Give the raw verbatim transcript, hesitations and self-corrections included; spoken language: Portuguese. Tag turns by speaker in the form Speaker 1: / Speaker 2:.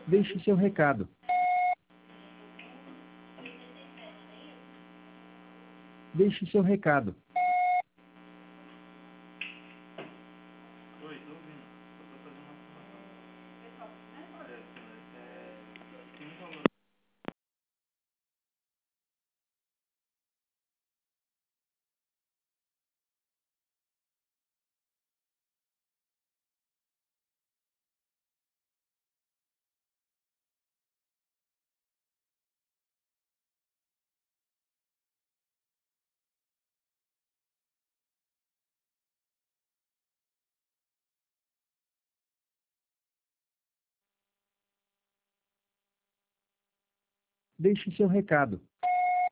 Speaker 1: Deixe seu recado. Deixe seu recado.
Speaker 2: Oi, tô ouvindo. Só tô fazendo uma afirmação. É, é, tem um valor.
Speaker 1: Deixe seu recado.